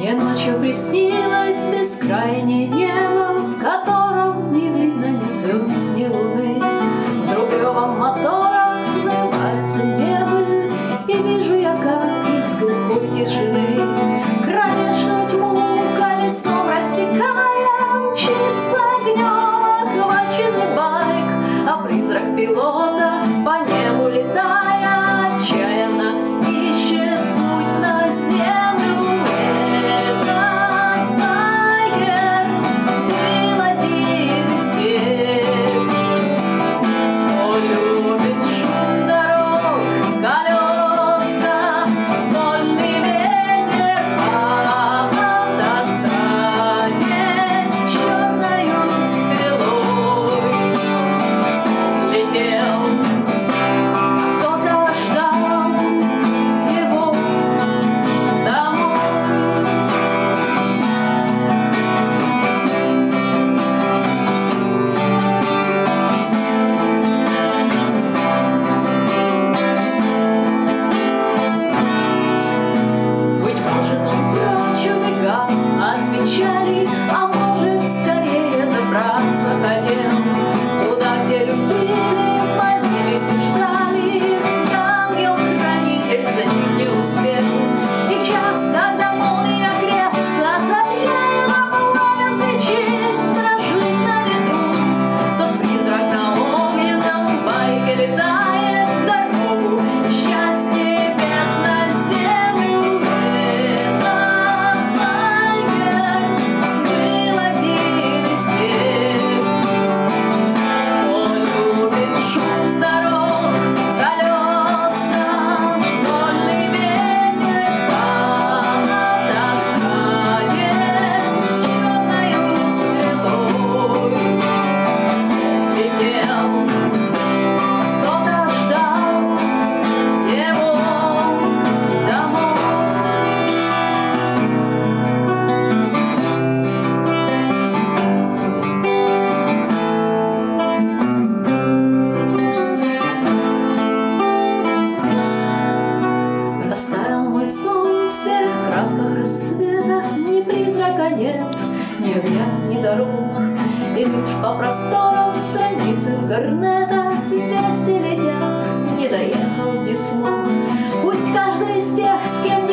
Мне ночью приснилось бескрайнее небо, в котором не видно ни звезд, ни луны. Вдруг ревом мотора взрывается небо, и вижу я, как из глухой тишины кромешную тьму колесом рассекая мчится огнем охваченный байк, а призрак пилота по небу летая отчаянно ищет путь на землю. Этот байкер был один из тех, кто любит шум дорог, колеса, вольный ветер по автостраде черною стрелой летел. Кто-то ждал его домой. Быть может, он прочь убегал от печали, а может, скорее добраться хотел туда, где любили, молились и ждали. Ангел-хранитель за ним не успел, и в час, когда молния крест озаряет, а пламя свечи дрожит на ветру, тот призрак на огненном байке летает дорогу счастье небес на землю. Этот байкер был один из тех, кто любит шум дорог, колеса, вольный ветер по автостраде черною стрелой летел. Кто-то ждал его домой. Растаял мой сон в серых красках рассвета, ни призрака нет, ни огня, ни дорог, и лишь по просторам страниц интернета вести летят, не доехал, не смог. Пусть каждый из тех, с кем